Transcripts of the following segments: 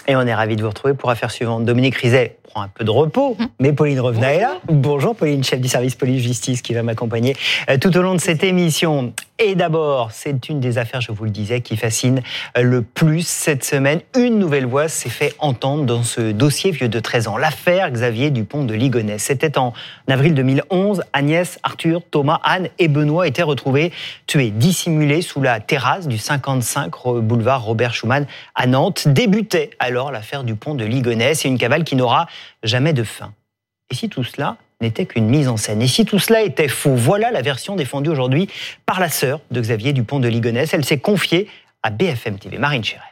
Et on est ravis de vous retrouver pour Affaires suivantes. Dominique Rizet prend un peu de repos, mais Pauline Revenat est là. Bonjour Pauline, chef du service police-justice qui va m'accompagner tout au long de cette émission. Et d'abord, c'est une des affaires, je vous le disais, qui fascine le plus cette semaine. Une nouvelle voix s'est fait entendre dans ce dossier vieux de 13 ans. L'affaire Xavier Dupont de Ligonnès. C'était en avril 2011. Agnès, Arthur, Thomas, Anne et Benoît étaient retrouvés tués, dissimulés sous la terrasse du 55 boulevard Robert Schuman à Nantes. Débutait alors l'affaire Dupont de Ligonnès et une cavale qui n'aura jamais de fin. Et si tout cela n'était qu'une mise en scène. Et si tout cela était faux, voilà la version défendue aujourd'hui par la sœur de Xavier Dupont de Ligonnès. Elle s'est confiée à BFM TV. Marine Scherer.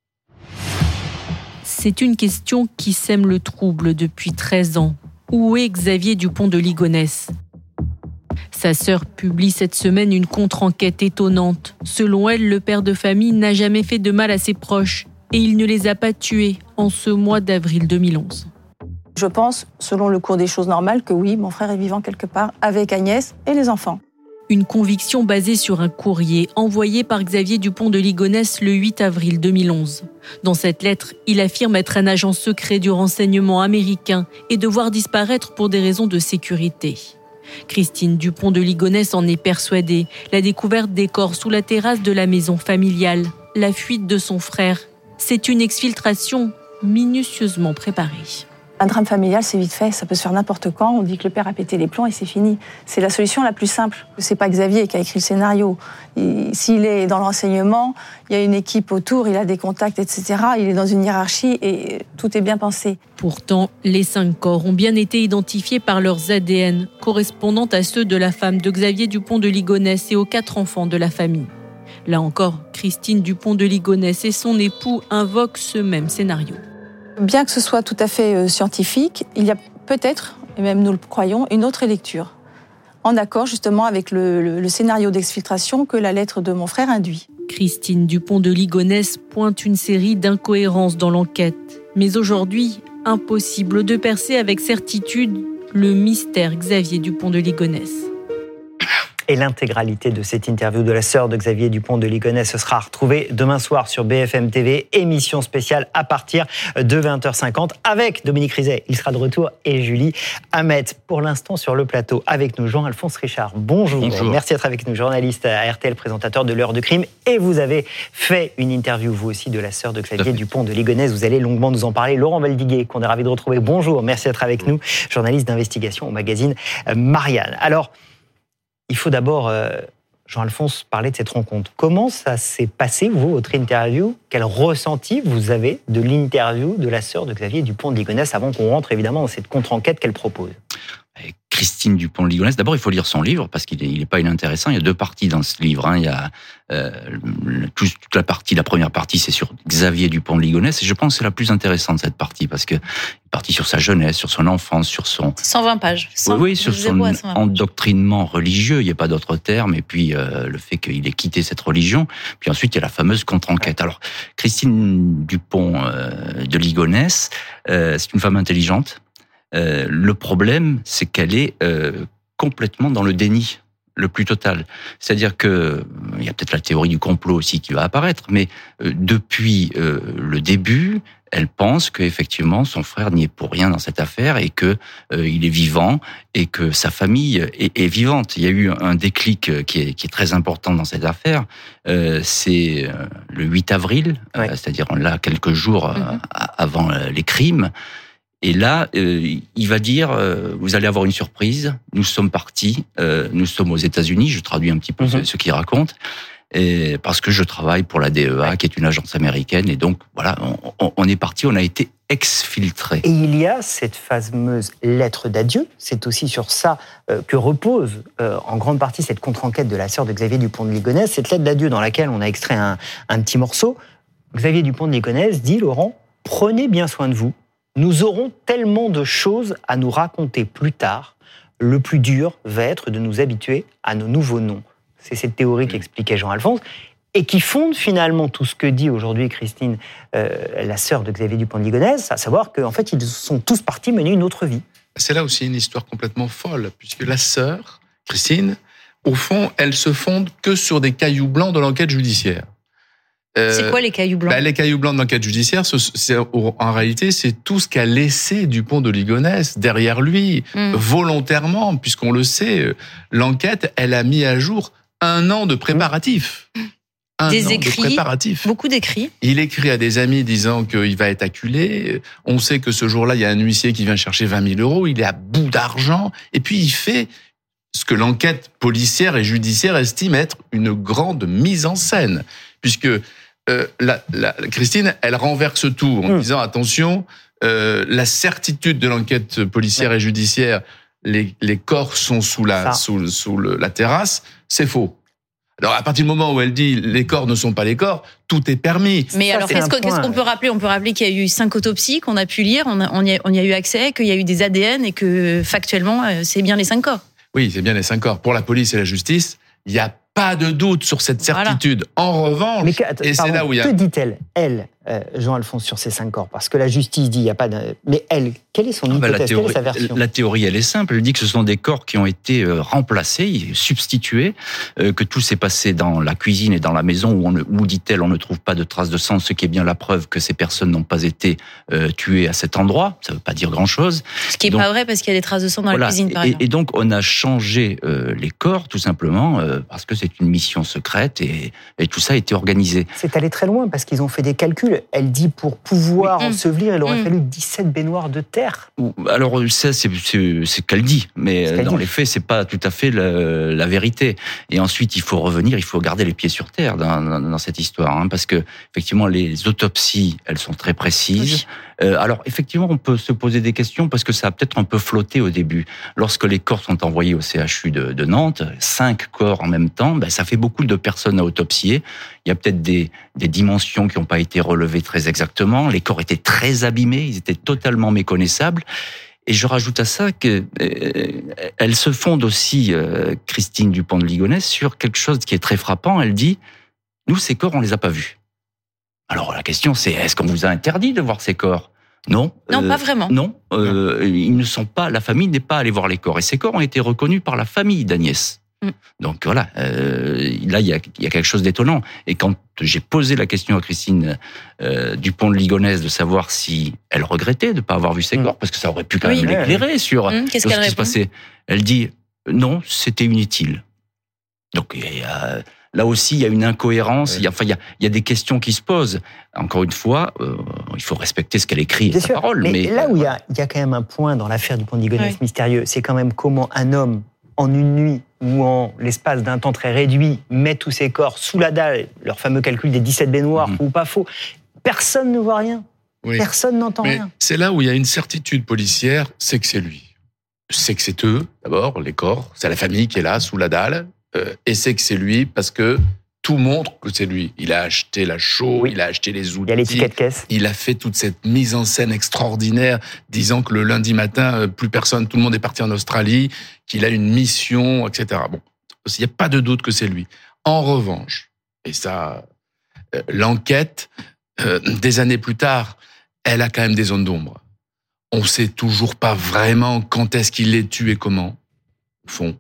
C'est une question qui sème le trouble depuis 13 ans. Où est Xavier Dupont de Ligonnès ? Sa sœur publie cette semaine une contre-enquête étonnante. Selon elle, le père de famille n'a jamais fait de mal à ses proches et il ne les a pas tués en ce mois d'avril 2011. Je pense, selon le cours des choses normales, que oui, mon frère est vivant quelque part avec Agnès et les enfants. Une conviction basée sur un courrier envoyé par Xavier Dupont de Ligonnès le 8 avril 2011. Dans cette lettre, il affirme être un agent secret du renseignement américain et devoir disparaître pour des raisons de sécurité. Christine Dupont de Ligonnès en est persuadée. La découverte des corps sous la terrasse de la maison familiale, la fuite de son frère, c'est une exfiltration minutieusement préparée. Un drame familial, c'est vite fait, ça peut se faire n'importe quand. On dit que le père a pété les plombs et c'est fini. C'est la solution la plus simple. C'est pas Xavier qui a écrit le scénario. S'il est dans le renseignement, il y a une équipe autour, il a des contacts, etc. Il est dans une hiérarchie et tout est bien pensé. Pourtant, les 5 corps ont bien été identifiés par leurs ADN, correspondant à ceux de la femme de Xavier Dupont de Ligonnès et aux 4 enfants de la famille. Là encore, Christine Dupont de Ligonnès et son époux invoquent ce même scénario. Bien que ce soit tout à fait scientifique, il y a peut-être, et même nous le croyons, une autre lecture, en accord justement avec le scénario d'exfiltration que la lettre de mon frère induit. Christine Dupont de Ligonnès pointe une série d'incohérences dans l'enquête. Mais aujourd'hui, impossible de percer avec certitude le mystère Xavier Dupont de Ligonnès. Et l'intégralité de cette interview de la sœur de Xavier Dupont de Ligonnès sera retrouvée demain soir sur BFM TV, émission spéciale à partir de 20h50 avec Dominique Rizet, il sera de retour, et Julie Hamet. Pour l'instant sur le plateau avec nous, Jean-Alphonse Richard. Bonjour. Merci d'être avec nous, journaliste à RTL, présentateur de l'heure de crime. Et vous avez fait une interview, vous aussi, de la sœur de Xavier Dupont de Ligonnès. Vous allez longuement nous en parler. Laurent Valdiguier, qu'on est ravi de retrouver. Bonjour, merci d'être avec nous, journaliste d'investigation au magazine Marianne. Alors, il faut d'abord, Jean-Alphonse, parler de cette rencontre. Comment ça s'est passé, vous, votre interview ? Quel ressenti vous avez de l'interview de la sœur de Xavier Dupont de Ligonnès avant qu'on rentre évidemment dans cette contre-enquête qu'elle propose ? Christine Dupont de Ligonnès, d'abord il faut lire son livre parce qu'il est pas inintéressant. Il y a 2 parties dans ce livre. Il y a toute la première partie, c'est sur Xavier Dupont de Ligonnès, et je pense que c'est la plus intéressante cette partie parce que partie sur sa jeunesse, sur son enfance, sur son 120 pages. Oui, sur son endoctrinement religieux. Il n'y a pas d'autre terme. Et puis le fait qu'il ait quitté cette religion. Puis ensuite il y a la fameuse contre-enquête. Alors Christine Dupont de Ligonnès, c'est une femme intelligente. Le problème, c'est qu'elle est complètement dans le déni le plus total. C'est-à-dire que il y a peut-être la théorie du complot aussi qui va apparaître, mais depuis le début, elle pense qu'effectivement son frère n'y est pour rien dans cette affaire et que il est vivant et que sa famille est vivante. Il y a eu un déclic qui est très important dans cette affaire. C'est le 8 avril, c'est-à-dire là quelques jours avant les crimes. Et là, il va dire, vous allez avoir une surprise, nous sommes partis, nous sommes aux États-Unis, je traduis un petit peu ce qu'il raconte, et parce que je travaille pour la DEA, qui est une agence américaine, et donc voilà, on est parti, on a été exfiltrés. Et il y a cette fameuse lettre d'adieu, c'est aussi sur ça que repose en grande partie cette contre-enquête de la sœur de Xavier Dupont de Ligonnès, cette lettre d'adieu dans laquelle on a extrait un petit morceau. Xavier Dupont de Ligonnès dit, Laurent, prenez bien soin de vous. Nous aurons tellement de choses à nous raconter plus tard. Le plus dur va être de nous habituer à nos nouveaux noms. C'est cette théorie qu'expliquait Jean-Alphonse et qui fonde finalement tout ce que dit aujourd'hui Christine, la sœur de Xavier Dupont de Ligonnès, à savoir qu'en fait, ils sont tous partis mener une autre vie. C'est là aussi une histoire complètement folle, puisque la sœur, Christine, au fond, elle se fonde que sur des cailloux blancs de l'enquête judiciaire. C'est quoi les cailloux blancs? Les cailloux blancs de l'enquête judiciaire, en réalité, c'est tout ce qu'a laissé Dupont de Ligonnès derrière lui, volontairement, puisqu'on le sait, l'enquête, elle a mis à jour 1 an de préparatifs. Des écrits, beaucoup d'écrits. Il écrit à des amis disant qu'il va être acculé. On sait que ce jour-là, il y a un huissier qui vient chercher 20 000 €. Il est à bout d'argent. Et puis, il fait ce que l'enquête policière et judiciaire estime être une grande mise en scène. Puisque Christine, elle renverse tout en disant, attention, la certitude de l'enquête policière et judiciaire, les corps sont sous la terrasse, c'est faux. Alors, à partir du moment où elle dit les corps ne sont pas les corps, tout est permis. Mais alors, qu'est-ce qu'on peut rappeler? On peut rappeler qu'il y a eu 5 autopsies qu'on a pu lire, on y a eu accès, qu'il y a eu des ADN et que, factuellement, c'est bien les 5 corps. Oui, c'est bien les 5 corps. Pour la police et la justice, il n'y a pas de doute sur cette certitude. Voilà. En revanche, c'est là où il y a... Que dit-elle, elle, Jean-Alphonse, sur ces 5 corps? Parce que la justice dit il n'y a pas de... Mais elle, quelle est son hypothèse? Quelle est sa version? La théorie, elle est simple. Elle dit que ce sont des corps qui ont été remplacés, substitués, que tout s'est passé dans la cuisine et dans la maison où dit-elle, on ne trouve pas de traces de sang, ce qui est bien la preuve que ces personnes n'ont pas été tuées à cet endroit. Ça ne veut pas dire grand-chose. Ce qui n'est pas vrai parce qu'il y a des traces de sang dans la cuisine, par exemple. Et donc, on a changé les corps, tout simplement, parce que c'est une mission secrète et tout ça a été organisé. C'est allé très loin parce qu'ils ont fait des calculs. Elle dit pour pouvoir ensevelir, il aurait fallu 17 baignoires de terre. Alors ça, c'est ce qu'elle dit, mais dans les faits, c'est pas tout à fait la vérité. Et ensuite, il faut revenir, il faut garder les pieds sur terre dans cette histoire, hein, parce que effectivement, les autopsies, elles sont très précises. Alors effectivement, on peut se poser des questions parce que ça a peut-être un peu flotté au début. Lorsque les corps sont envoyés au CHU de Nantes, 5 corps en même temps, ça fait beaucoup de personnes à autopsier. Il y a peut-être des dimensions qui n'ont pas été relevées très exactement. Les corps étaient très abîmés, ils étaient totalement méconnaissables. Et je rajoute à ça que elle se fonde aussi, Christine Dupont de Ligonnès, sur quelque chose qui est très frappant. Elle dit, nous, ces corps, on les a pas vus. Alors la question c'est, est-ce qu'on vous a interdit de voir ces corps? Non. Non, pas vraiment. Non, ils ne sont pas, la famille n'est pas allée voir les corps. Et ces corps ont été reconnus par la famille d'Agnès. Donc voilà, là il y a quelque chose d'étonnant. Et quand j'ai posé la question à Christine Dupont de Ligonnès de savoir si elle regrettait de ne pas avoir vu ses corps, parce que ça aurait pu quand même l'éclairer sur ce qui se passait, elle dit non, c'était inutile. Donc là aussi, il y a une incohérence. Il y a des questions qui se posent. Encore une fois, il faut respecter ce qu'elle écrit et sa parole. Mais là où il y a quand même un point dans l'affaire Dupont de Ligonnès mystérieux, c'est quand même comment un homme, en une nuit ou en l'espace d'un temps très réduit, met tous ses corps sous la dalle, leur fameux calcul des 17 baignoires, ou pas faux. Personne ne voit rien. Oui. Personne n'entend rien. C'est là où il y a une certitude policière, c'est que c'est lui. C'est que c'est eux, d'abord, les corps. C'est la famille qui est là, sous la dalle. Et c'est que c'est lui parce que tout montre que c'est lui. Il a acheté la chaux, il a acheté les outils. Il y a les tickets de caisse. Il a fait toute cette mise en scène extraordinaire, disant que le lundi matin, plus personne, tout le monde est parti en Australie, qu'il a une mission, etc. Bon, il n'y a pas de doute que c'est lui. En revanche, et ça, l'enquête, des années plus tard, elle a quand même des zones d'ombre. On ne sait toujours pas vraiment quand est-ce qu'il les tue et comment, au fond.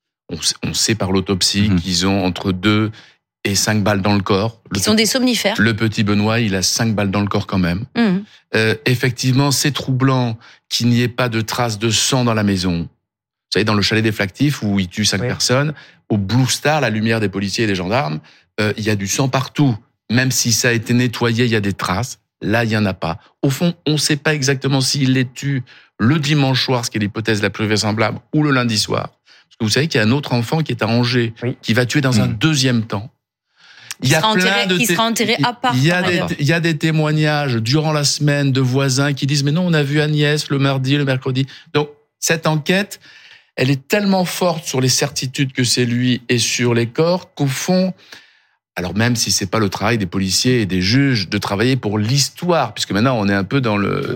On sait par l'autopsie qu'ils ont entre 2 et 5 balles dans le corps. Ils sont des somnifères. Le petit Benoît, il a 5 balles dans le corps quand même. Effectivement, c'est troublant qu'il n'y ait pas de traces de sang dans la maison. Vous savez, dans le chalet des Flactifs, où il tue 5 personnes, au Blue Star, la lumière des policiers et des gendarmes, il y a du sang partout. Même si ça a été nettoyé, il y a des traces. Là, il n'y en a pas. Au fond, on ne sait pas exactement s'il les tue le dimanche soir, ce qui est l'hypothèse la plus vraisemblable, ou le lundi soir. Parce que vous savez qu'il y a un autre enfant qui est à Angers, qui va tuer dans un deuxième temps. Il y a qui sera enterré à part. Il y a des témoignages durant la semaine de voisins qui disent mais non, on a vu Agnès le mardi, le mercredi. Donc cette enquête, elle est tellement forte sur les certitudes que c'est lui et sur les corps qu'au fond, alors même si c'est pas le travail des policiers et des juges de travailler pour l'histoire, puisque maintenant on est un peu dans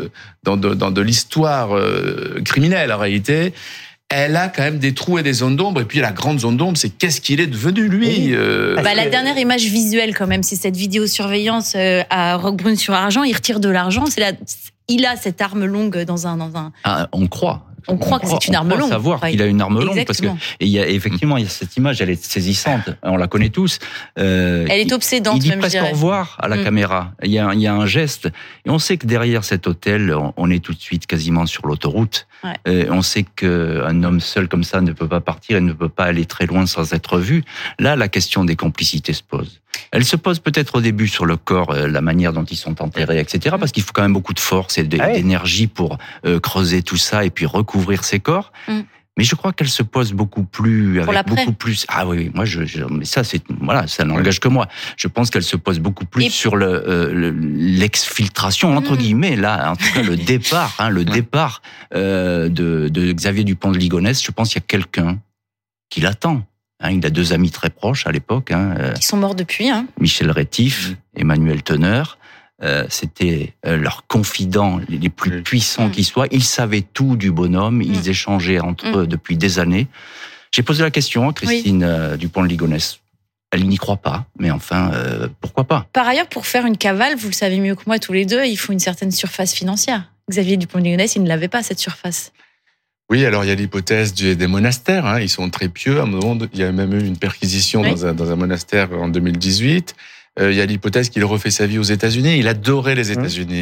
de l'histoire criminelle en réalité. Elle a quand même des trous et des zones d'ombre. Et puis la grande zone d'ombre, c'est qu'est-ce qu'il est devenu, lui. La dernière image visuelle, quand même, c'est cette vidéosurveillance à Roquebrune-sur-Argent. Il retire de l'argent. Il a cette arme longue dans un... Ah, on croit On croit que c'est une arme longue. On croit savoir qu'il a une arme longue parce que il y a cette image, elle est saisissante. On la connaît tous. Elle est obsédante. Il dit même, presque au revoir à la caméra. Il y a un geste et on sait que derrière cet hôtel, on est tout de suite quasiment sur l'autoroute. Ouais. On sait qu'un homme seul comme ça ne peut pas partir et ne peut pas aller très loin sans être vu. Là, la question des complicités se pose. Elle se pose peut-être au début sur le corps, la manière dont ils sont enterrés, etc. Parce qu'il faut quand même beaucoup de force et d'énergie pour creuser tout ça et puis recouvrir ces corps. Mais je crois qu'elle se pose beaucoup plus, avec beaucoup plus. Ah oui, moi, mais ça, ça n'engage que moi. Je pense qu'elle se pose beaucoup plus sur l'exfiltration entre guillemets. Là, en tout cas, le départ, départ de Xavier Dupont de Ligonnès. Je pense qu'il y a quelqu'un qui l'attend. Il a 2 amis très proches à l'époque. Qui sont morts depuis. Michel Rétif, Emmanuel Teneur. C'était leurs confidents les plus puissants qui soient. Ils savaient tout du bonhomme. Ils échangeaient entre eux depuis des années. J'ai posé la question à Christine Dupont de Ligonnès. Elle n'y croit pas, mais enfin, pourquoi pas ? Par ailleurs, pour faire une cavale, vous le savez mieux que moi tous les deux, il faut une certaine surface financière. Xavier Dupont de Ligonnès, il ne l'avait pas, cette surface. Oui, alors il y a l'hypothèse des monastères. Ils sont très pieux. À un moment, il y a même eu une perquisition dans un monastère en 2018. Il y a l'hypothèse qu'il refait sa vie aux États-Unis. Il adorait les États-Unis.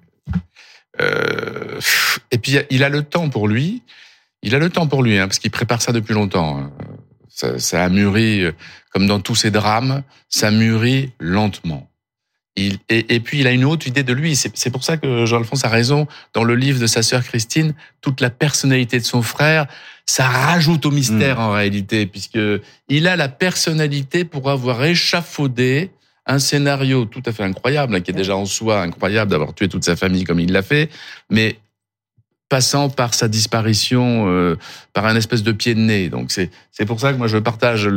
Et puis il a le temps pour lui. Parce qu'il prépare ça depuis longtemps. Ça a mûri, comme dans tous ces drames, ça mûrit lentement. Et puis il a une autre idée de lui. C'est pour ça que Jean-Alphonse a raison. Dans le livre de sa sœur Christine, toute la personnalité de son frère, ça rajoute au mystère en réalité, puisque il a la personnalité pour avoir échafaudé un scénario tout à fait incroyable, qui est déjà en soi incroyable d'avoir tué toute sa famille comme il l'a fait, mais passant par sa disparition, par un espèce de pied de nez. Donc c'est pour ça que moi je partage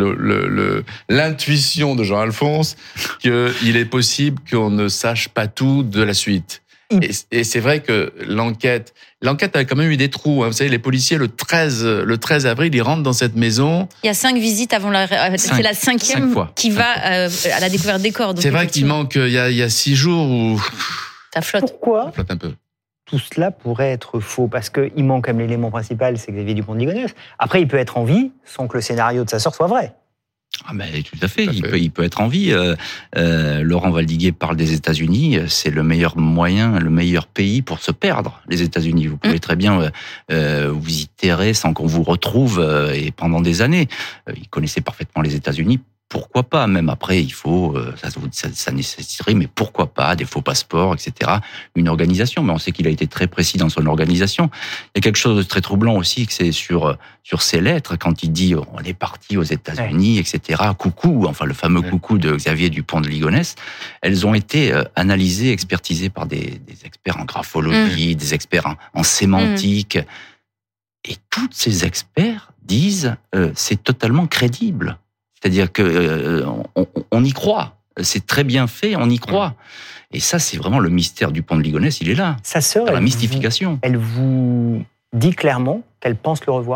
l'intuition de Jean-Alphonse qu'il est possible qu'on ne sache pas tout de la suite. Et c'est vrai que l'enquête a quand même eu des trous. Vous savez, les policiers, le 13 avril, ils rentrent dans cette maison. Il y a 5 visites avant c'est la 5e qui va à la découverte des corps. Donc c'est vrai qu'il manque, il y a 6 jours où... Ça flotte. Pourquoi ça flotte un peu. Tout cela pourrait être faux, parce qu'il manque comme l'élément principal, c'est Xavier Dupont de Ligonnès. Après, il peut être en vie sans que le scénario de sa sœur soit vrai. Ah ben, tout à fait. Il peut être en vie. Laurent Valdiguier parle des États-Unis. C'est le meilleur moyen, le meilleur pays pour se perdre. Les États-Unis, vous pouvez très bien vous y terrer sans qu'on vous retrouve et pendant des années. Il connaissait parfaitement les États-Unis. Pourquoi pas ? Même après, il faut, ça nécessiterait, mais pourquoi pas des faux passeports, etc. Une organisation. Mais on sait qu'il a été très précis dans son organisation. Il y a quelque chose de très troublant aussi, que c'est sur ses lettres, quand il dit on est parti aux États-Unis, etc. Coucou, enfin le fameux coucou de Xavier Dupont de Ligonnès. Elles ont été analysées, expertisées par des experts en graphologie, des experts en sémantique. Et tous ces experts disent c'est totalement crédible. C'est-à-dire que on y croit. C'est très bien fait, on y croit. Et ça, c'est vraiment le mystère du Dupont de Ligonnès, il est là. Sa sœur, dans la mystification. Elle vous dit clairement qu'elle pense le revoir ?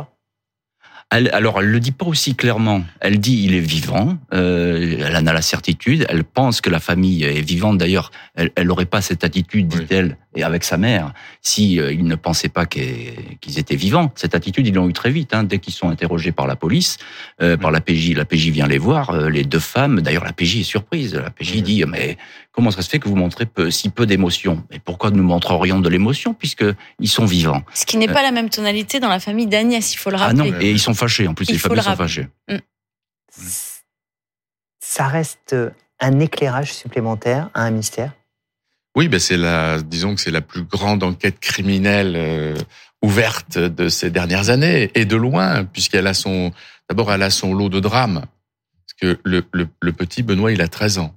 Alors, elle le dit pas aussi clairement. Elle dit il est vivant. Elle en a la certitude. Elle pense que la famille est vivante. D'ailleurs, elle n'aurait pas cette attitude, dit-elle, et avec sa mère, si ils ne pensaient pas qu'ils étaient vivants. Cette attitude, ils l'ont eu très vite. Dès qu'ils sont interrogés par la police, par la PJ. La PJ vient les voir. Les 2 femmes. D'ailleurs, la PJ est surprise. La PJ dit mais comment ça se fait que vous montrez si peu d'émotion ? Et pourquoi nous montrerions de l'émotion puisque ils sont vivants ? Ce qui n'est pas la même tonalité dans la famille d'Agnès, il faut le rappeler. Ah non, et ils sont fâchés. En plus, les familles sont fâchées. Ça reste un éclairage supplémentaire à un mystère ? Oui, disons que c'est la plus grande enquête criminelle ouverte de ces dernières années, et de loin, puisqu'elle a son lot de drames. Parce que le petit Benoît, il a 13 ans.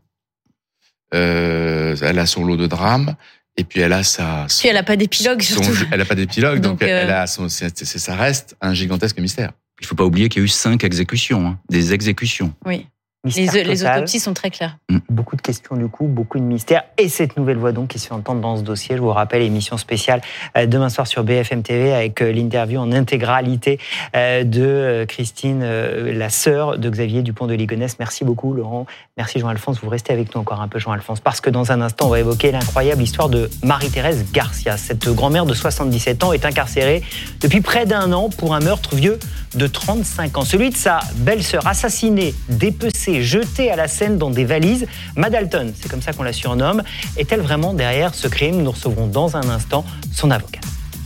Elle a son lot de drames, et puis elle a Puis elle a pas d'épilogue, surtout. Elle a pas d'épilogue, donc elle a ça reste un gigantesque mystère. Il faut pas oublier qu'il y a eu 5 exécutions, des exécutions. Oui. Les autopsies sont très claires. Beaucoup de questions du coup, beaucoup de mystères. Et cette nouvelle voix donc qui se fait entendre dans ce dossier. Je vous rappelle, émission spéciale demain soir sur BFM TV avec l'interview en intégralité de Christine, la sœur de Xavier Dupont de Ligonnès. Merci beaucoup Laurent. Merci Jean-Alphonse. Vous restez avec nous encore un peu Jean-Alphonse parce que dans un instant, on va évoquer l'incroyable histoire de Marie-Thérèse Garcia. Cette grand-mère de 77 ans est incarcérée depuis près d'1 an pour un meurtre vieux de 35 ans. Celui de sa belle-sœur assassinée, dépecée, jetée à la Seine dans des valises. Madalton, c'est comme ça qu'on la surnomme. Est-elle vraiment derrière ce crime? Nous recevrons dans un instant son avocat.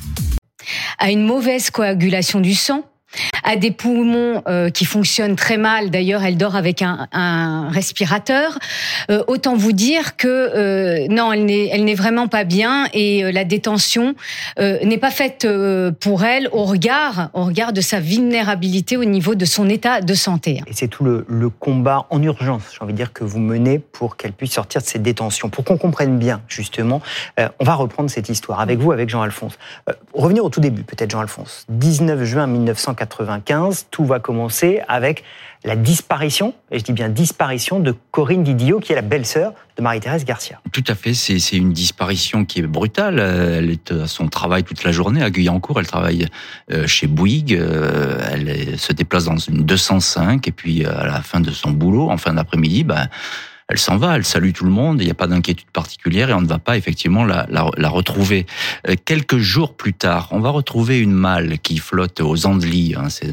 À une mauvaise coagulation du sang, à des poumons qui fonctionnent très mal. D'ailleurs, elle dort avec un respirateur. Autant vous dire que non, elle n'est vraiment pas bien et la détention n'est pas faite pour elle au regard de sa vulnérabilité au niveau de son état de santé. Et c'est tout le combat en urgence, j'ai envie de dire, que vous menez pour qu'elle puisse sortir de cette détention. Pour qu'on comprenne bien, justement, on va reprendre cette histoire avec vous, avec Jean-Alphonse. Revenir au tout début, peut-être Jean-Alphonse. 19 juin 1995, tout va commencer avec la disparition, et je dis bien disparition, de Corinne Didio, qui est la belle-sœur de Marie-Thérèse Garcia. Tout à fait, c'est une disparition qui est brutale. Elle est à son travail toute la journée à Guyancourt, elle travaille chez Bouygues, elle se déplace dans une 205, et puis à la fin de son boulot, en fin d'après-midi, elle s'en va, elle salue tout le monde, il n'y a pas d'inquiétude particulière et on ne va pas effectivement la retrouver. Quelques jours plus tard, on va retrouver une malle qui flotte aux Andelys, c'est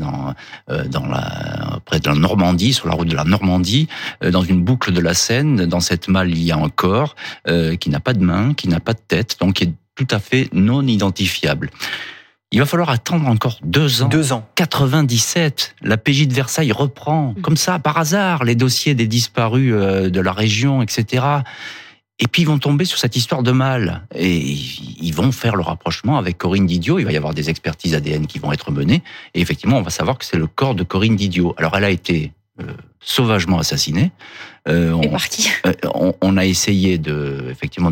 près de la Normandie, sur la route de la Normandie, dans une boucle de la Seine. Dans cette malle, il y a un corps qui n'a pas de main, qui n'a pas de tête, donc qui est tout à fait non identifiable. Il va falloir attendre encore 2 ans. 2 ans. 97. La PJ de Versailles reprend, comme ça, par hasard, les dossiers des disparus de la région, etc. Et puis ils vont tomber sur cette histoire de malle. Et ils vont faire le rapprochement avec Corinne Didio. Il va y avoir des expertises ADN qui vont être menées. Et effectivement, on va savoir que c'est le corps de Corinne Didio. Alors elle a été sauvagement assassinée. On a essayé de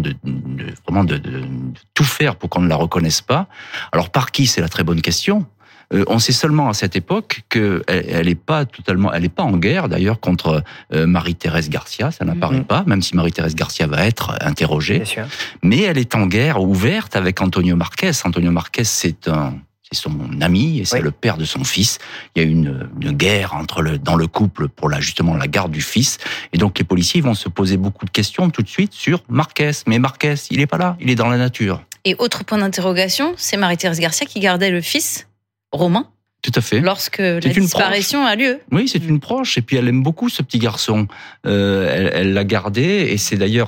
tout faire pour qu'on ne la reconnaisse pas. Alors par qui, c'est la très bonne question. On sait seulement à cette époque qu'elle n'est pas en guerre d'ailleurs contre Marie-Thérèse Garcia, ça n'apparaît pas, même si Marie-Thérèse Garcia va être interrogée. Bien sûr. Mais elle est en guerre ouverte avec Antonio Marquez. Antonio Marquez, c'est son ami et c'est le père de son fils. Il y a une guerre dans le couple pour justement la garde du fils. Et donc les policiers vont se poser beaucoup de questions tout de suite sur Marquez. Mais Marquez, il n'est pas là, il est dans la nature. Et autre point d'interrogation, c'est Marie-Thérèse Garcia qui gardait le fils, Romain. Tout à fait. Lorsque la disparition a lieu. Oui, c'est une proche. Et puis elle aime beaucoup ce petit garçon. Elle l'a gardé et c'est d'ailleurs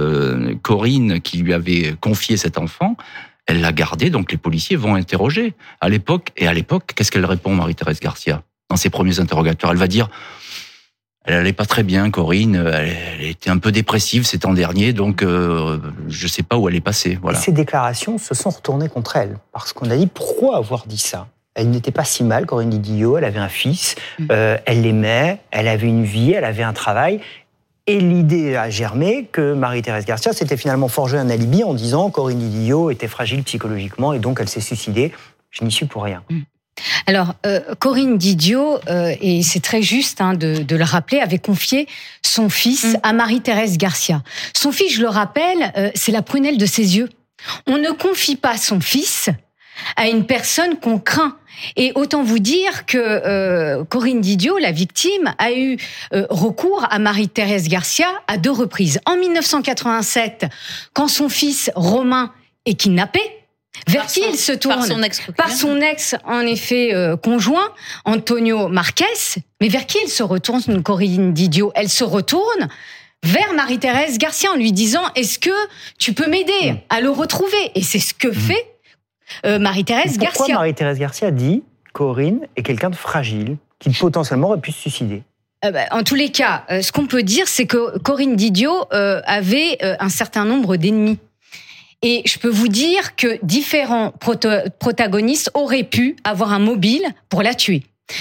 Corinne qui lui avait confié cet enfant. Elle l'a gardé, donc les policiers vont interroger. À l'époque, qu'est-ce qu'elle répond, Marie-Thérèse Garcia, dans ses premiers interrogatoires? Elle va dire, elle allait pas très bien, Corinne, elle était un peu dépressive ces temps derniers, donc je sais pas où elle est passée. Voilà. Et ces déclarations se sont retournées contre elle, parce qu'on a dit, pourquoi avoir dit ça? Elle n'était pas si mal, Corinne Didio, elle avait un fils, elle l'aimait, elle avait une vie, elle avait un travail. Et l'idée a germé que Marie-Thérèse Garcia s'était finalement forgé un alibi en disant Corinne Didio était fragile psychologiquement et donc elle s'est suicidée. Je n'y suis pour rien. Alors, Corinne Didio, et c'est très juste de le rappeler, avait confié son fils à Marie-Thérèse Garcia. Son fils, je le rappelle, c'est la prunelle de ses yeux. On ne confie pas son fils à une personne qu'on craint. Et autant vous dire que Corinne Didio, la victime, a eu recours à Marie-Thérèse Garcia à 2 reprises. En 1987, quand son fils Romain est kidnappé, vers qui il se tourne? Par son ex, en effet, conjoint, Antonio Marquez. Mais vers qui elle se retourne, Corinne Didio? Elle se retourne vers Marie-Thérèse Garcia en lui disant « Est-ce que tu peux m'aider à le retrouver ?» Et c'est ce que fait Marie-Thérèse Garcia. Pourquoi Marie-Thérèse Garcia dit Corinne est quelqu'un de fragile qui potentiellement aurait pu se suicider? En tous les cas, ce qu'on peut dire, c'est que Corinne Didio avait un certain nombre d'ennemis. Et je peux vous dire que différents protagonistes auraient pu avoir un mobile pour la tuer.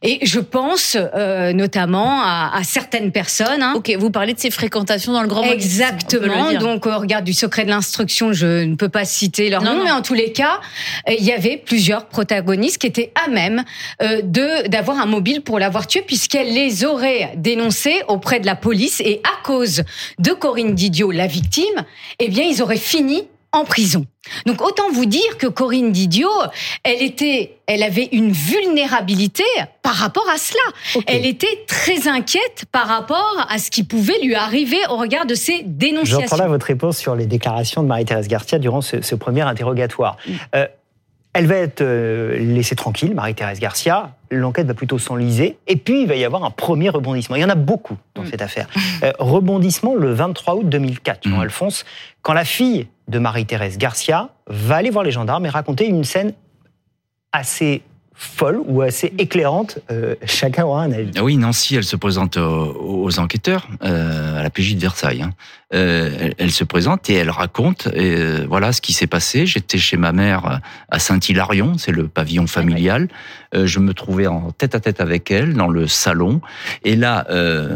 Et je pense notamment à certaines personnes. Ok, vous parlez de ces fréquentations dans le grand mobile. Exactement. Donc, au regard du secret de l'instruction, je ne peux pas citer leur nom, mais en tous les cas, il y avait plusieurs protagonistes qui étaient à même d'avoir un mobile pour l'avoir tué, puisqu'elle les aurait dénoncés auprès de la police, et à cause de Corinne Didio, la victime, eh bien, ils auraient fini en prison. Donc, autant vous dire que Corinne Didio, elle avait une vulnérabilité par rapport à cela. Okay. Elle était très inquiète par rapport à ce qui pouvait lui arriver au regard de ses dénonciations. J'entends là votre réponse sur les déclarations de Marie-Thérèse Garcia durant ce premier interrogatoire. Elle va être laissée tranquille, Marie-Thérèse Garcia. L'enquête va plutôt s'enliser. Et puis, il va y avoir un premier rebondissement. Il y en a beaucoup dans cette affaire. Rebondissement le 23 août 2004, Jean-Alphonse, quand la fille de Marie-Thérèse Garcia va aller voir les gendarmes et raconter une scène assez folle ou assez éclairante. Chacun aura un avis. Oui, Nancy, elle se présente aux enquêteurs, à la PJ de Versailles. Elle se présente et elle raconte voilà ce qui s'est passé. J'étais chez ma mère à Saint-Hilarion, c'est le pavillon familial. Je me trouvais en tête-à-tête avec elle dans le salon. Et là,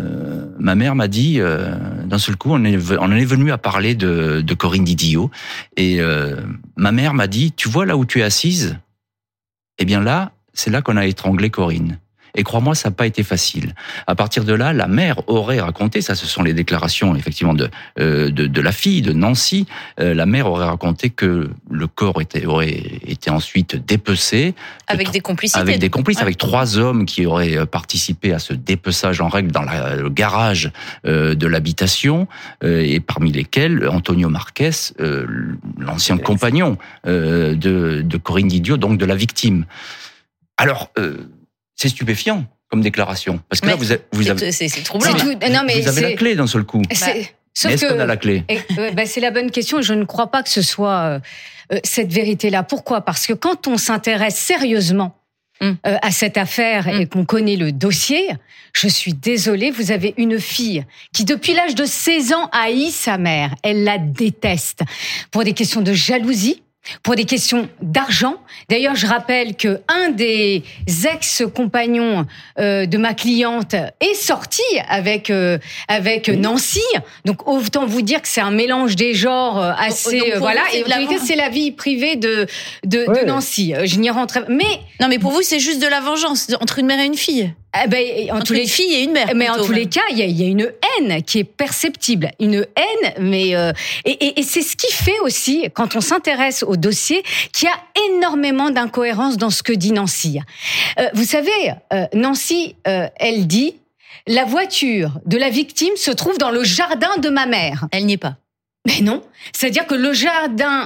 ma mère m'a dit, d'un seul coup, on en est venu à parler de Corinne Didio. Et ma mère m'a dit, tu vois là où tu es assise ? Eh bien là, c'est là qu'on a étranglé Corinne. Et crois-moi, ça n'a pas été facile. À partir de là, la mère aurait raconté, ça ce sont les déclarations effectivement de la fille, de Nancy, la mère aurait raconté que le corps aurait été ensuite dépecé. Avec des complicités. Avec des complices, avec 3 hommes qui auraient participé à ce dépeçage en règle dans le garage de l'habitation, et parmi lesquels Antonio Marquez, l'ancien compagnon de Corinne Didio, donc de la victime. Alors, c'est stupéfiant comme déclaration, parce que là, vous avez... C'est troublant. Vous avez la clé d'un seul coup. Sauf est-ce qu'on a la clé ? C'est la bonne question. Je ne crois pas que ce soit cette vérité-là. Pourquoi ? Parce que quand on s'intéresse sérieusement à cette affaire et qu'on connaît le dossier, je suis désolée, vous avez une fille qui, depuis l'âge de 16 ans, haït sa mère. Elle la déteste. Pour des questions de jalousie, pour des questions d'argent. D'ailleurs, je rappelle que un des ex-compagnons de ma cliente est sorti avec Nancy. Donc autant vous dire que c'est un mélange des genres assez voilà. Et c'est la vie privée de Nancy. Je n'y rentrerai. Mais pour vous, c'est juste de la vengeance entre une mère et une fille. Entre une fille et une mère. Mais en tous les cas, il y a une haine qui est perceptible. Une haine, mais et c'est ce qui fait aussi, quand on s'intéresse au dossier, qu'il y a énormément d'incohérences dans ce que dit Nancy. Vous savez, Nancy, elle dit, la voiture de la victime se trouve dans le jardin de ma mère. Elle n'y est pas. Mais non, c'est-à-dire que le jardin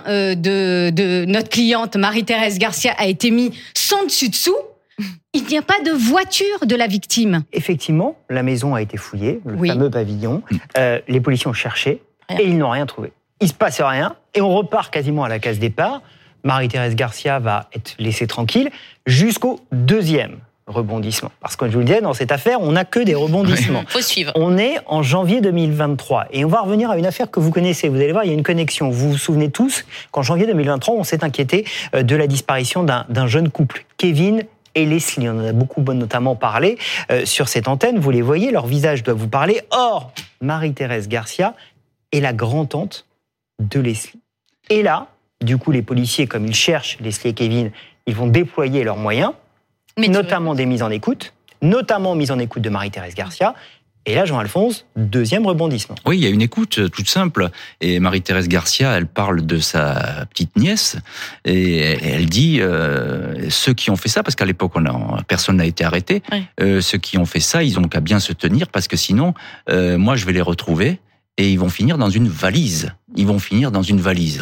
de notre cliente Marie-Thérèse Garcia a été mis sans dessus-dessous. Il n'y a pas de voiture de la victime. Effectivement, la maison a été fouillée, le fameux pavillon. Les policiers ont cherché et ils n'ont rien trouvé. Il ne se passe rien et on repart quasiment à la case départ. Marie-Thérèse Garcia va être laissée tranquille jusqu'au deuxième rebondissement. Parce que je vous le disais, dans cette affaire, on n'a que des rebondissements. Faut suivre. On est en janvier 2023 et on va revenir à une affaire que vous connaissez. Vous allez voir, il y a une connexion. Vous vous souvenez tous qu'en janvier 2023, on s'est inquiété de la disparition d'un jeune couple, Kevin et Leslie. On en a beaucoup notamment parlé sur cette antenne. Vous les voyez, leur visage doit vous parler. Or, Marie-Thérèse Garcia est la grand-tante de Leslie. Et là, du coup, les policiers, comme ils cherchent Leslie et Kevin, ils vont déployer leurs moyens, notamment des mises en écoute, notamment mise en écoute de Marie-Thérèse Garcia. Et là, Jean-Alphonse, deuxième rebondissement. Oui, il y a une écoute toute simple. Et Marie-Thérèse Garcia, elle parle de sa petite nièce. Et elle dit, ceux qui ont fait ça, parce qu'à l'époque, personne n'a été arrêté, ceux qui ont fait ça, ils ont qu'à bien se tenir, parce que sinon, moi, je vais les retrouver. Et ils vont finir dans une valise. Ils vont finir dans une valise.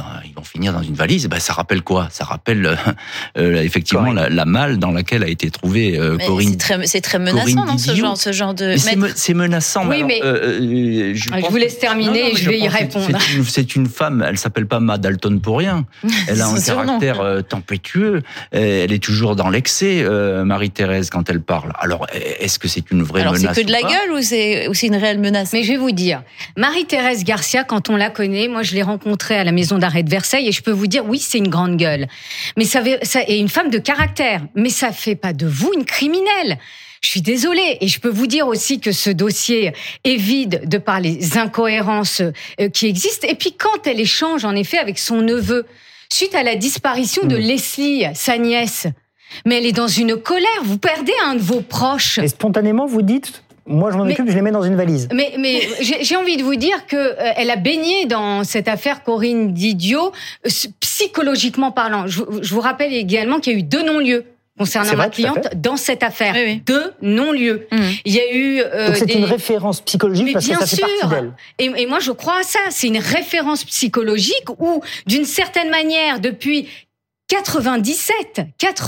Ça rappelle quoi ? Ça rappelle effectivement la malle dans laquelle a été trouvée Corinne. C'est très menaçant, non, ce genre de. C'est menaçant. Oui, mais je vous laisse terminer. Je vais y répondre. C'est une femme. Elle s'appelle pas Ma Dalton pour rien. Elle a un caractère tempétueux. Elle est toujours dans l'excès, Marie-Thérèse, quand elle parle. Alors, est-ce que c'est une vraie menace ? C'est que de la gueule ou c'est une réelle menace ? Mais je vais vous dire, Marie-Thérèse Garcia, quand on la connaît, moi je l'ai rencontrée à la maison d'arrêt de Versailles et je peux vous dire, oui, c'est une grande gueule. Mais ça est une femme de caractère. Mais ça fait pas de vous une criminelle. Je suis désolée. Et je peux vous dire aussi que ce dossier est vide de par les incohérences qui existent. Et puis quand elle échange en effet avec son neveu, suite à la disparition de Leslie, sa nièce, mais elle est dans une colère. Vous perdez un de vos proches. Et spontanément, vous dites, moi je m'en occupe, je les mets dans une valise. Mais j'ai envie de vous dire que elle a baigné dans cette affaire Corinne Didio, psychologiquement parlant. Je vous rappelle également qu'il y a eu 2 non-lieux concernant ma cliente dans cette affaire. Oui. 2 non-lieux. Il y a eu donc c'est une référence psychologique parce que ça fait partie d'elle. Et moi je crois à ça. C'est une référence psychologique où, d'une certaine manière, depuis 97,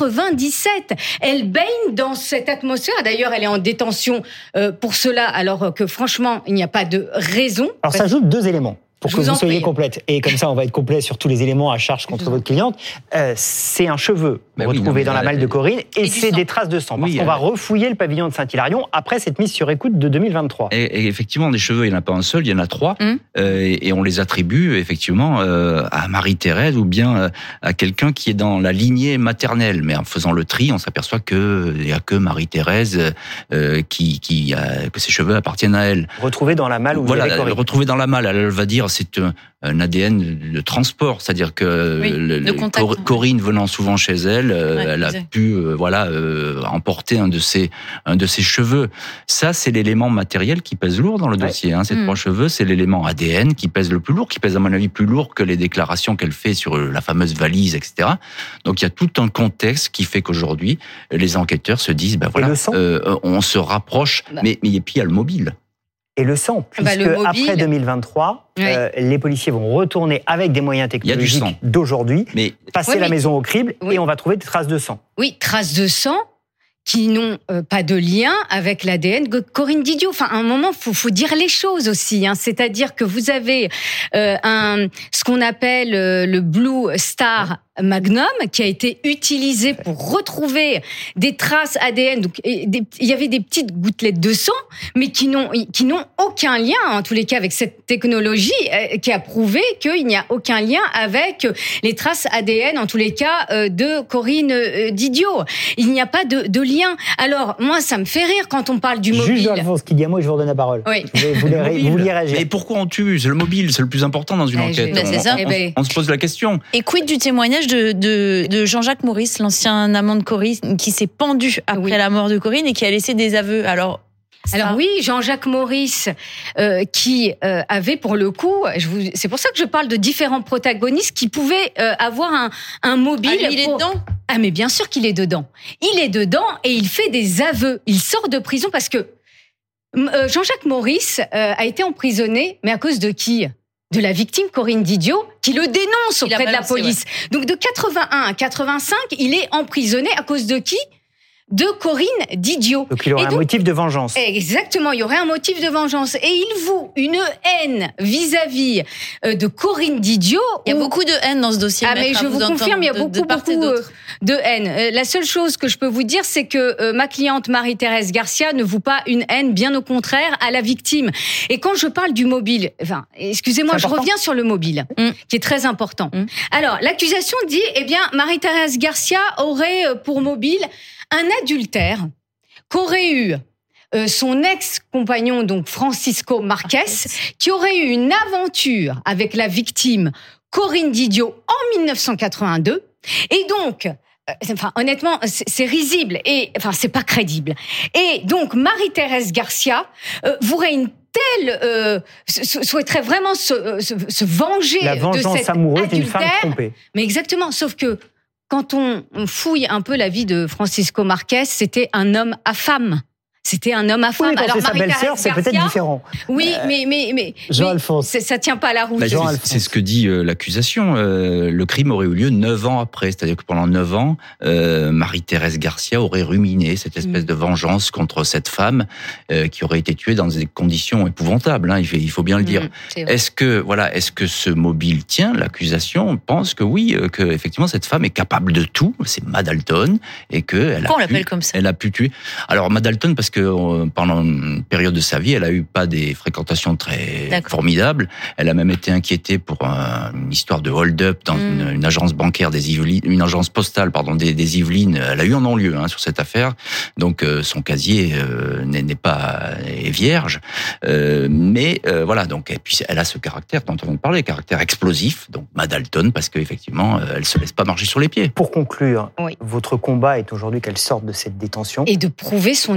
elle baigne dans cette atmosphère. D'ailleurs, elle est en détention pour cela, alors que franchement, il n'y a pas de raison. Alors, ça ajoute 2 éléments pour que vous soyez complète. Et comme ça, on va être complet sur tous les éléments à charge contre votre cliente. C'est un cheveu retrouvé dans la malle de Corinne et c'est des traces de sang. Parce qu'on va refouiller le pavillon de Saint-Hilarion après cette mise sur écoute de 2023. Et effectivement, des cheveux, il n'y en a pas un seul, il y en a 3. Et on les attribue effectivement à Marie-Thérèse ou bien à quelqu'un qui est dans la lignée maternelle. Mais en faisant le tri, on s'aperçoit qu'il n'y a que Marie-Thérèse que ses cheveux appartiennent à elle. Retrouvés dans la malle où voilà, retrouvés dans la malle. Elle va dire c'est un ADN de transport, c'est-à-dire que Corinne venant souvent chez elle, elle a pu emporter un de ses cheveux. Ça, c'est l'élément matériel qui pèse lourd dans le dossier. Ces 3 cheveux, c'est l'élément ADN qui pèse le plus lourd, qui pèse à mon avis plus lourd que les déclarations qu'elle fait sur la fameuse valise, etc. Donc il y a tout un contexte qui fait qu'aujourd'hui, les enquêteurs se disent, on se rapproche, mais puis il y a le mobile. Et le sang, puisque après 2023, les policiers vont retourner avec des moyens technologiques d'aujourd'hui, passer la maison au crible et on va trouver des traces de sang. Oui, traces de sang qui n'ont pas de lien avec l'ADN de Corinne Didio. Enfin, à un moment, faut dire les choses aussi. C'est-à-dire que vous avez ce qu'on appelle le Blue Star Magnum qui a été utilisé pour retrouver des traces ADN. Donc, il y avait des petites gouttelettes de sang, mais qui n'ont aucun lien, en tous les cas, avec cette technologie qui a prouvé qu'il n'y a aucun lien avec les traces ADN, en tous les cas, de Corinne Didio. Il n'y a pas de lien. Alors, moi, ça me fait rire quand on parle du mobile. Juge Alphonse Kidiamo, je vous redonne la parole. Oui. Vous vouliez réagir. Mais pourquoi on tue ? C'est le mobile, c'est le plus important dans une enquête. C'est ça. On se pose la question. Et quid du témoignage de Jean-Jacques Maurice, l'ancien amant de Corinne, qui s'est pendu après la mort de Corinne et qui a laissé des aveux. Alors oui, Jean-Jacques Maurice, qui avait pour le coup, c'est pour ça que je parle de différents protagonistes qui pouvaient avoir un mobile. Il est dedans ? Ah mais bien sûr qu'il est dedans. Il est dedans et il fait des aveux. Il sort de prison parce que Jean-Jacques Maurice a été emprisonné, mais à cause de qui ? De la victime Corinne Didio, qui le dénonce auprès de la police. Donc de 81 à 85, il est emprisonné à cause de qui ? De Corinne Didio. Donc il aurait un motif de vengeance. Exactement, il y aurait un motif de vengeance. Et il voue une haine vis-à-vis de Corinne Didio. Il y a beaucoup de haine dans ce dossier. Ah mais je vous confirme, il y a beaucoup de haine. La seule chose que je peux vous dire, c'est que ma cliente Marie-Thérèse Garcia ne voue pas une haine, bien au contraire, à la victime. Et quand je parle du mobile, excusez-moi, je reviens sur le mobile, qui est très important. Alors, l'accusation dit, Marie-Thérèse Garcia aurait pour mobile un adultère qu'aurait eu son ex-compagnon, donc Francisco Marquez, qui aurait eu une aventure avec la victime Corinne Didio en 1982. Et donc, honnêtement, c'est risible et c'est pas crédible. Et donc, Marie-Thérèse Garcia voudrait une telle souhaiterait vraiment se venger la vengeance de cet amoureuse adultère. D'une femme trompée. Mais exactement, sauf que quand on fouille un peu la vie de Francisco Marquez, c'était un homme à femme. C'était un homme à femme. Oui, alors sa belle-sœur, c'est peut-être différent. Oui, mais Jean-Alphonse. Ça tient pas à la route. C'est ce que dit l'accusation. Le crime aurait eu lieu 9 ans après. C'est-à-dire que pendant 9 ans, Marie-Thérèse Garcia aurait ruminé cette espèce de vengeance contre cette femme qui aurait été tuée dans des conditions épouvantables. Il faut bien le dire. Est-ce que ce mobile tient ? L'accusation pense que oui, que effectivement cette femme est capable de tout. C'est Madalton et que pourquoi on l'appelle comme ça ? Elle a pu tuer. Alors Madalton parce que pendant une période de sa vie, elle a eu pas des fréquentations très formidables. Elle a même été inquiétée pour une histoire de hold-up dans une agence bancaire des Yvelines, une agence postale, des Yvelines. Elle a eu un non-lieu sur cette affaire. Donc son casier n'est pas vierge. Mais voilà. Donc et puis elle a ce caractère dont on vient de parler, caractère explosif. Donc Madalton, parce qu'effectivement, elle se laisse pas marcher sur les pieds. Pour conclure, votre combat est aujourd'hui qu'elle sorte de cette détention. Et de prouver son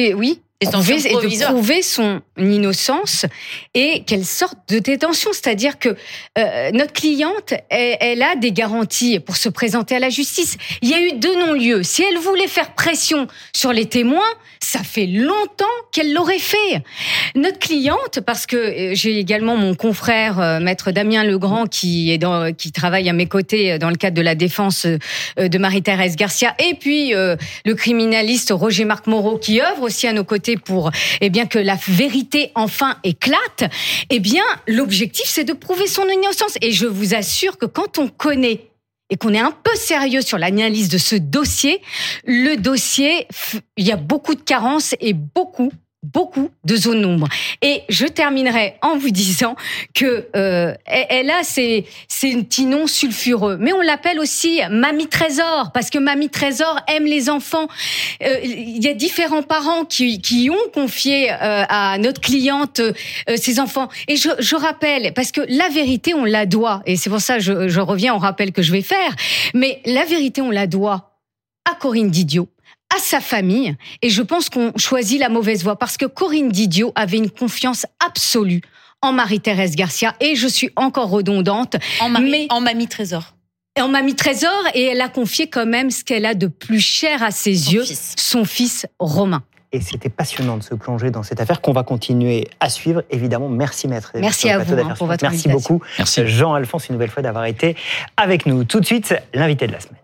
innocence et qu'elle sorte de détention. C'est-à-dire que notre cliente, elle a des garanties pour se présenter à la justice. Il y a eu 2 non-lieux. Si elle voulait faire pression sur les témoins, ça fait longtemps qu'elle l'aurait fait. Notre cliente, parce que j'ai également mon confrère, maître Damien Legrand, qui travaille à mes côtés dans le cadre de la défense de Marie-Thérèse Garcia, et puis le criminaliste Roger-Marc Moreau, qui œuvre aussi à nos côtés pour que la vérité enfin éclate. L'objectif, c'est de prouver son innocence. Et je vous assure que quand on connaît et qu'on est un peu sérieux sur l'analyse de ce dossier, le dossier, il y a beaucoup de carences et beaucoup de zones d'ombre. Et je terminerai en vous disant que elle a ces petits noms sulfureux, mais on l'appelle aussi Mamie Trésor, parce que Mamie Trésor aime les enfants. Il y a différents parents qui ont confié à notre cliente ses enfants. Et je rappelle, parce que la vérité, on la doit, et c'est pour ça que je reviens au rappel que je vais faire, mais la vérité, on la doit à Corinne Didio, à sa famille, et je pense qu'on choisit la mauvaise voie, parce que Corinne Didio avait une confiance absolue en Marie-Thérèse Garcia, et je suis encore redondante, en Mamie Trésor. En Mamie Trésor, et elle a confié quand même ce qu'elle a de plus cher à ses yeux, son fils Romain. Et c'était passionnant de se plonger dans cette affaire qu'on va continuer à suivre, évidemment. Merci maître. Merci à vous pour votre invitation. Merci beaucoup. Merci. Jean-Alphonse, une nouvelle fois d'avoir été avec nous. Tout de suite, l'invité de la semaine.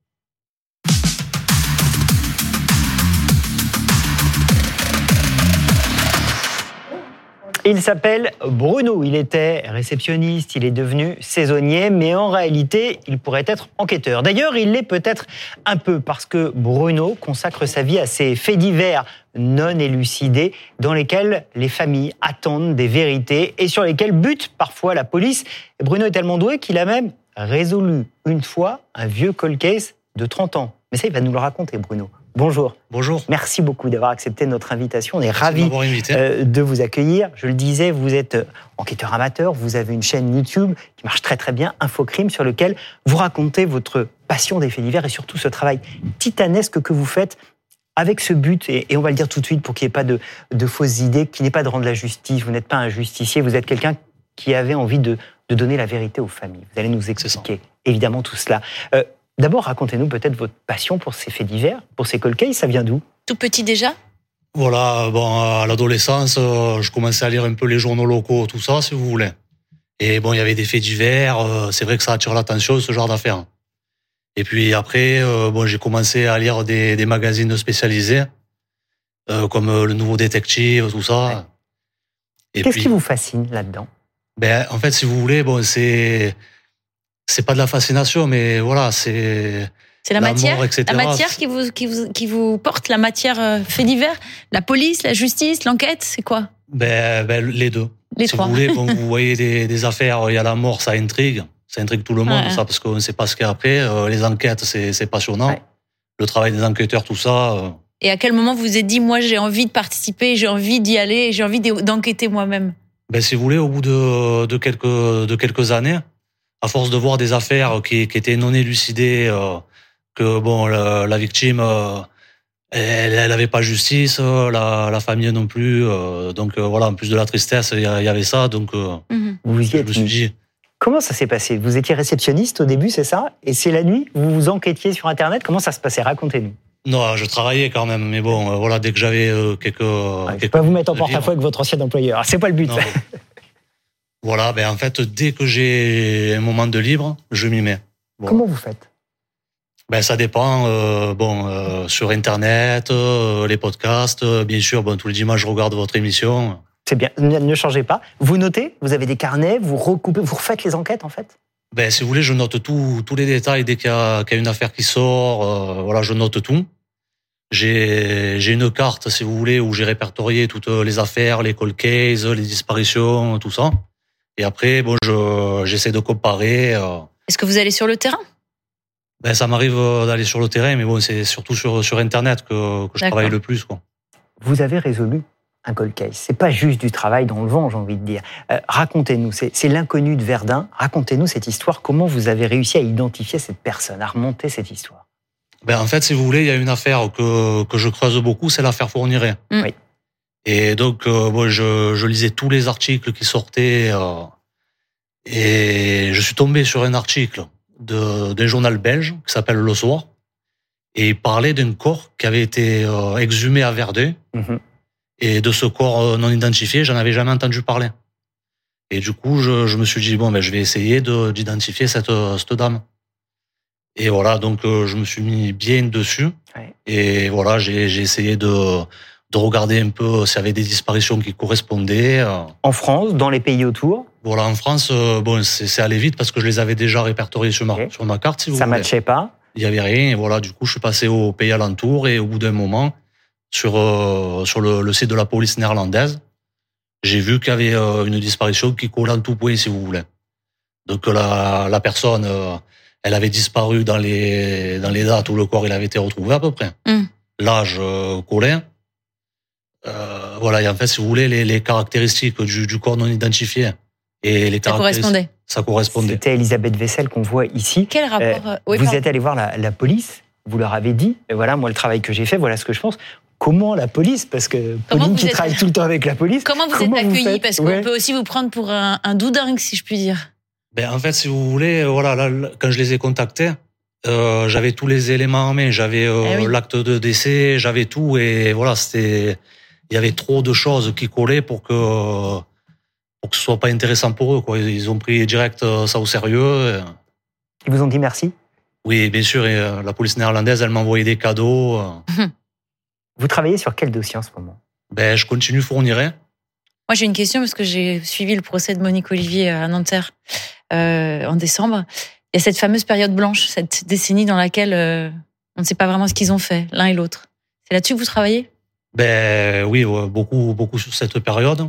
Il s'appelle Bruno, il était réceptionniste, il est devenu saisonnier, mais en réalité, il pourrait être enquêteur. D'ailleurs, il l'est peut-être un peu, parce que Bruno consacre sa vie à ces faits divers non élucidés, dans lesquels les familles attendent des vérités et sur lesquels bute parfois la police. Et Bruno est tellement doué qu'il a même résolu une fois un vieux cold case de 30 ans. Mais ça, il va nous le raconter, Bruno. Bonjour. Bonjour. Merci beaucoup d'avoir accepté notre invitation. On est ravis de vous accueillir. Je le disais, vous êtes enquêteur amateur, vous avez une chaîne YouTube qui marche très très bien, Infocrime, sur lequel vous racontez votre passion des faits divers et surtout ce travail titanesque que vous faites avec ce but, et on va le dire tout de suite pour qu'il n'y ait pas de fausses idées, qui n'est pas de rendre la justice. Vous n'êtes pas un justicier, vous êtes quelqu'un qui avait envie de donner la vérité aux familles. Vous allez nous expliquer évidemment tout cela. D'abord, racontez-nous peut-être votre passion pour ces faits divers, pour ces cold cases, ça vient d'où ? Tout petit déjà ? Voilà, à l'adolescence, je commençais à lire un peu les journaux locaux, tout ça, si vous voulez. Et il y avait des faits divers, c'est vrai que ça attire l'attention, ce genre d'affaires. Et puis après, j'ai commencé à lire des magazines spécialisés, comme Le Nouveau Détective, tout ça. Ouais. Qu'est-ce qui vous fascine là-dedans ? En fait, si vous voulez, c'est pas de la fascination, mais voilà, c'est la matière, la matière qui vous porte, la matière fait divers, la police, la justice, l'enquête, c'est quoi ? Les deux. Les si trois. Vous voulez, vous voyez des affaires, il y a la mort, ça intrigue tout le monde, ça, parce qu'on ne sait pas ce qu'il y a après. Les enquêtes, c'est passionnant. Ouais. Le travail des enquêteurs, tout ça. Et à quel moment vous vous êtes dit, moi, j'ai envie de participer, j'ai envie d'y aller, j'ai envie d'enquêter moi-même ? Si vous voulez, au bout de quelques années, à force de voir des affaires qui étaient non élucidées, que la victime, elle avait pas justice, la famille non plus, donc voilà, en plus de la tristesse, il y avait ça, donc vous y êtes. Je me suis dit. Comment ça s'est passé ? Vous étiez réceptionniste au début, c'est ça ? Et c'est la nuit, vous enquêtiez sur Internet ? Comment ça se passait ? Racontez-nous. Non, je travaillais quand même, mais voilà, dès que j'avais quelques... Je peux pas vous mettre en porte-à-faux avec votre ancien employeur, c'est pas le but. Non, voilà, en fait, dès que j'ai un moment de libre, je m'y mets. Bon. Comment vous faites ? Ça dépend. Sur Internet, les podcasts, bien sûr. Tous les dimanches, je regarde votre émission. C'est bien. Ne changez pas. Vous notez ? Vous avez des carnets ? Vous recoupez ? Vous refaites les enquêtes, en fait ? Si vous voulez, je note tous les détails dès qu'il y a une affaire qui sort. Je note tout. J'ai une carte, si vous voulez, où j'ai répertorié toutes les affaires, les cold cases, les disparitions, tout ça. Et après, bon, j'essaie de comparer. Est-ce que vous allez sur le terrain? Ben, ça m'arrive d'aller sur le terrain, mais bon, c'est surtout sur Internet que je travaille le plus, quoi. Vous avez résolu un cold case. C'est pas juste du travail dans le vent, j'ai envie de dire. Racontez-nous, c'est l'inconnu de Verdun. Racontez-nous cette histoire. Comment vous avez réussi à identifier cette personne, à remonter cette histoire? Ben, en fait, si vous voulez, il y a une affaire que je creuse beaucoup, c'est l'affaire Fourniret. Oui. Et donc, bon, je lisais tous les articles qui sortaient, et je suis tombé sur un article d'un journal belge qui s'appelle Le Soir, et il parlait d'un corps qui avait été exhumé à Verdun. Mm-hmm. Et de ce corps non identifié, j'en avais jamais entendu parler. Et du coup, je me suis dit, bon, ben, je vais essayer d'identifier cette dame. Et voilà, donc je me suis mis bien dessus. Ouais. Et voilà, j'ai essayé de regarder un peu s'il y avait des disparitions qui correspondaient. En France, dans les pays autour? Voilà, en France, bon, c'est allé vite parce que je les avais déjà répertoriés sur ma carte, si vous voulez. Ça matchait pas? Il y avait rien, et voilà, du coup, je suis passé aux pays alentours, et au bout d'un moment, sur le site de la police néerlandaise, j'ai vu qu'il y avait une disparition qui collait en tout point, si vous voulez. Donc la personne, elle avait disparu dans les dates où le corps il avait été retrouvé à peu près. L'âge collait. Voilà, et en fait, si vous voulez, les caractéristiques du corps non identifié et les caractéristiques, ça correspondait. C'était Elisabeth Vessel qu'on voit ici. Quel rapport vous êtes allé voir la police, vous leur avez dit, et voilà, moi le travail que j'ai fait, voilà ce que je pense. Comment la police? Parce que Pauline qui travaille tout le temps avec la police. Comment vous êtes accueilli? Parce qu'on peut aussi vous prendre pour un doudingue, si je puis dire. Ben, en fait, si vous voulez, voilà, là, quand je les ai contactés, j'avais tous les éléments en main. J'avais l'acte de décès, j'avais tout, et voilà, il y avait trop de choses qui collaient pour que ce soit pas intéressant pour eux, quoi. Ils ont pris direct ça au sérieux. Ils vous ont dit merci? Oui, bien sûr. Et la police néerlandaise, elle m'a envoyé des cadeaux. Vous travaillez sur quel dossier en ce moment? Ben, je continue Fourniret. Moi, j'ai une question parce que j'ai suivi le procès de Monique Olivier à Nanterre en décembre. Il y a cette fameuse période blanche, cette décennie dans laquelle on ne sait pas vraiment ce qu'ils ont fait, l'un et l'autre. C'est là-dessus que vous travaillez? Ben oui, beaucoup sur cette période.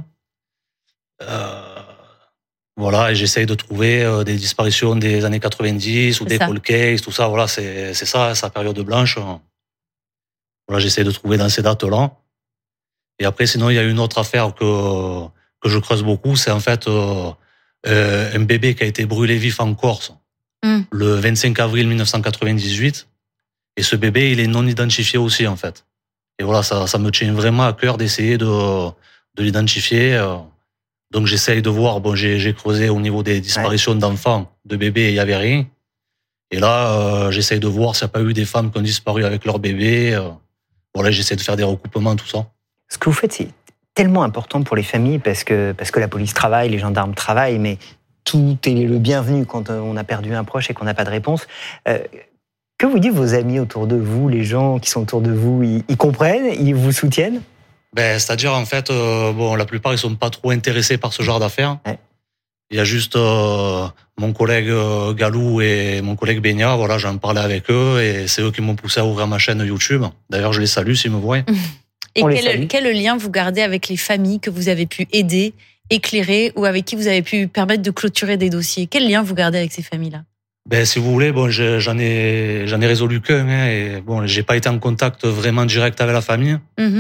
Voilà, et j'essaye de trouver des disparitions des années 90 ou des cold cases, tout ça. Voilà, c'est ça, sa période blanche. Voilà, j'essaie de trouver dans ces dates-là. Et après, sinon, il y a une autre affaire que je creuse beaucoup. C'est en fait un bébé qui a été brûlé vif en Corse le 25 avril 1998. Et ce bébé, il est non identifié aussi, en fait. Et voilà, ça me tient vraiment à cœur d'essayer de l'identifier. Donc, j'essaye de voir. Bon, j'ai creusé au niveau des disparitions d'enfants, de bébés, il n'y avait rien. Et là, j'essaye de voir s'il n'y a pas eu des femmes qui ont disparu avec leur bébé. Voilà, j'essaie de faire des recoupements, tout ça. Ce que vous faites, c'est tellement important pour les familles parce que la police travaille, les gendarmes travaillent, mais tout est le bienvenu quand on a perdu un proche et qu'on n'a pas de réponse. Que vous disent vos amis autour de vous, les gens qui sont autour de vous? Ils comprennent? Ils vous soutiennent? Ben, c'est-à-dire, en fait, bon, la plupart, ils sont pas trop intéressés par ce genre d'affaires. Ouais. Il y a juste mon collègue Galou et mon collègue Beigna, voilà, j'en parlais avec eux et c'est eux qui m'ont poussé à ouvrir ma chaîne YouTube. D'ailleurs, je les salue s'ils me voient. Et quel lien vous gardez avec les familles que vous avez pu aider, éclairer ou avec qui vous avez pu permettre de clôturer des dossiers? Quel lien vous gardez avec ces familles-là? Ben, si vous voulez, bon, j'en ai résolu qu'un, hein, et bon, j'ai pas été en contact vraiment direct avec la famille.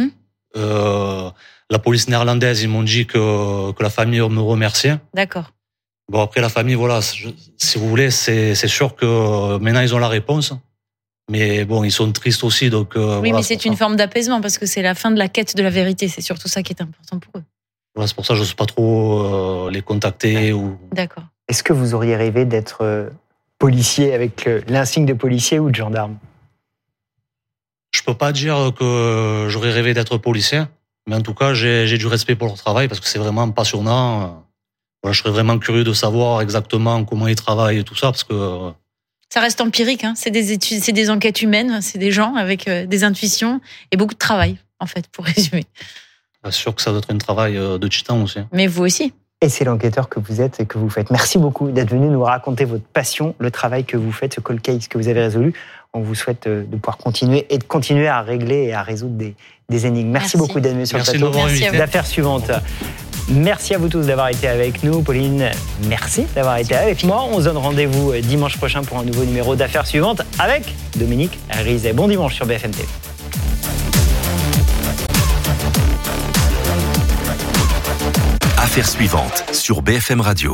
La police néerlandaise, ils m'ont dit que la famille me remerciait. D'accord. Bon, après, la famille, voilà, si vous voulez, c'est sûr que maintenant, ils ont la réponse. Mais bon, ils sont tristes aussi, donc... oui, voilà, mais c'est une forme d'apaisement, parce que c'est la fin de la quête de la vérité. C'est surtout ça qui est important pour eux. Voilà, c'est pour ça que je ne sais pas trop les contacter. Ou... D'accord. Est-ce que vous auriez rêvé d'être policier avec l'insigne de policier ou de gendarme? Je peux pas dire que j'aurais rêvé d'être policier, mais en tout cas, j'ai du respect pour leur travail, parce que c'est vraiment passionnant. Voilà, je serais vraiment curieux de savoir exactement comment ils travaillent et tout ça, parce que... Ça reste empirique, hein. C'est des études, c'est des enquêtes humaines, c'est des gens avec des intuitions et beaucoup de travail, en fait, pour résumer. C'est sûr que ça doit être un travail de titan aussi. Mais vous aussi. Et c'est l'enquêteur que vous êtes et que vous faites. Merci beaucoup d'être venu nous raconter votre passion, le travail que vous faites, ce cold case que vous avez résolu. On vous souhaite de pouvoir continuer à régler et à résoudre des énigmes. Merci beaucoup d'être venu sur le plateau d'Affaires suivantes. Merci à vous tous d'avoir été avec nous. Pauline, merci d'avoir été avec moi. On se donne rendez-vous dimanche prochain pour un nouveau numéro d'Affaires suivantes avec Dominique Rizet. Bon dimanche sur BFM TV. Affaires suivantes sur BFM Radio.